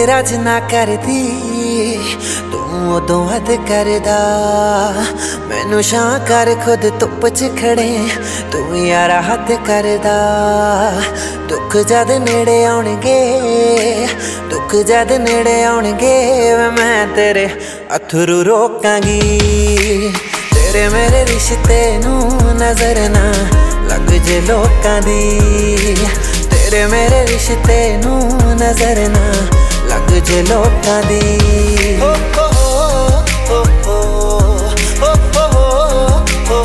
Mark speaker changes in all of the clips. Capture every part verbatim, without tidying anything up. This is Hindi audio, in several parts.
Speaker 1: तेरा जिन्ना करदी तू उदों हद करदा। मैनू छां कर खुद धुप च खड़े तू यारा हद करदा। दुख जद नेड़े आउणगे दुख जद नेड़े आउणगे मैं तेरे अथरू रोकांगी। तेरे मेरे रिश्ते नू नजर ना लग जे लोकां दी। तेरे मेरे रिश्ते नू नजर ना लग जे लोकां दी। हो हो हो हो हो हो हो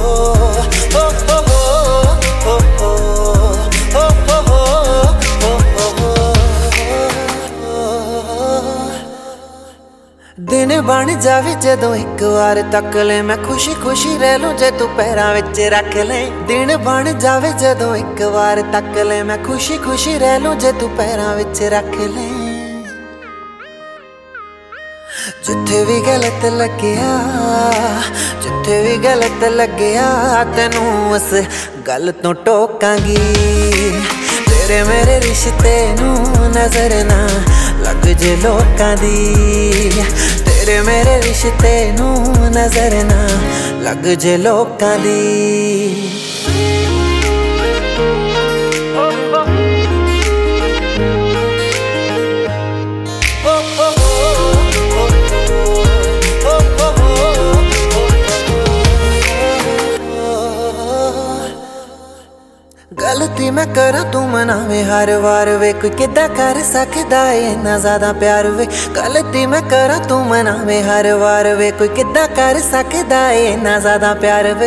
Speaker 1: दिन बन जावे जदों एक बार तक ले मैं खुशी खुशी रह लूं जे तू पैरां विच रख ले। दिन बन जावे जदों एक बार तक ले मैं खुशी खुशी रह लूं जे तू पैरां विच रख ले। जिथे भी गलत लग्या जिथे भी गलत लग्या तेनू उस गल तो टोकांगी। तेरे मेरे रिश्ते नू नजर ना लग जे लोकां दी। तेरे मेरे रिश्ते नू नजर ना लग जे लोकां दी। गलती मैं करा तू मनावे हर वार वे कोई किदा कर सकदा है इन्ना ज्यादा प्यार वे। गलती मैं करा तू मनावे हर वार वे कोई किदा कर सकदा है इन्ना ज्यादा प्यार वे।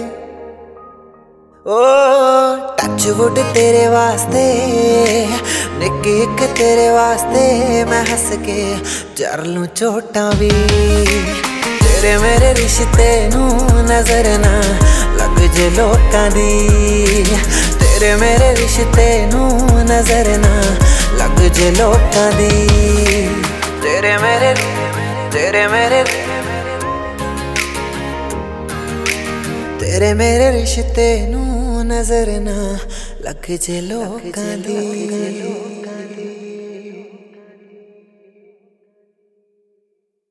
Speaker 1: ओ टच वुड तेरे वास्ते निक्की इक तेरे वास्ते मैं हंस के जर लूं चोटां भी। तेरे मेरे रिश्ते नू नजर ना लग जे लोकां दी। तेरे मेरे रिश्ते नू नजर ना लग जे लोकां दी। तेरे मेरे तेरे मेरे तेरे मेरे रिश्ते नू नजर ना लग जे लोकां दी।